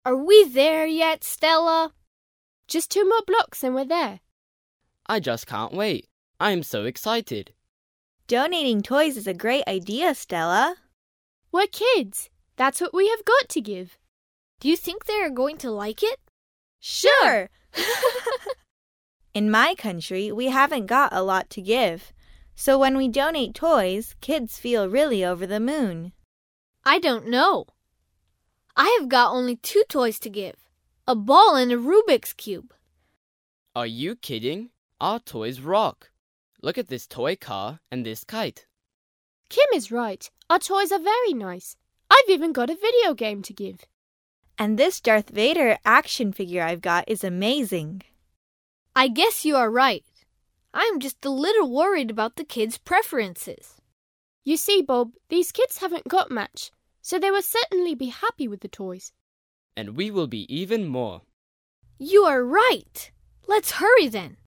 Are we there yet, Stella? Just 2 more blocks and we're there. I just can't wait. I am so excited. Donating toys is a great idea, Stella. We're kids. That's what we have got to give. Do you think they are going to like it? Sure! In my country, we haven't got a lot to give. So when we donate toys, kids feel really over the moon. I don't know. I have got only 2 toys to give. A ball and a Rubik's Cube. Are you kidding? Our toys rock. Look at this toy car and this kite. Kim is right. Our toys are very nice. I've even got a video game to give. And this Darth Vader action figure I've got is amazing. I guess you are right. I'm just a little worried about the kids' preferences. You see, Bob, these kids haven't got much, so they will certainly be happy with the toys. And we will be even more. You are right. Let's hurry then.